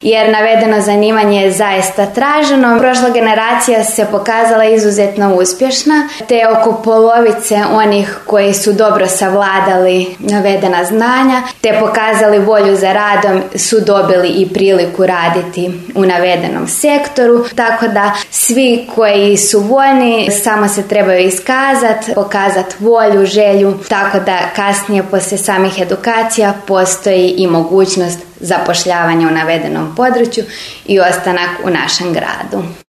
jer navedeno zanimanje je zaista traženo. Prošla generacija se pokazala izuzetno uspješna, te oko polovice onih koji su dobro savladali navedena znanja, te pokazali volju za radom su dobili i priliku raditi u navedenom sektoru, tako da svi koji su voljni samo se trebaju iskazati, pokazati volju, želju, tako da kasnije poslije samih edukacija postoji i mogućnost zapošljavanja u navedenom području i ostanak u našem gradu.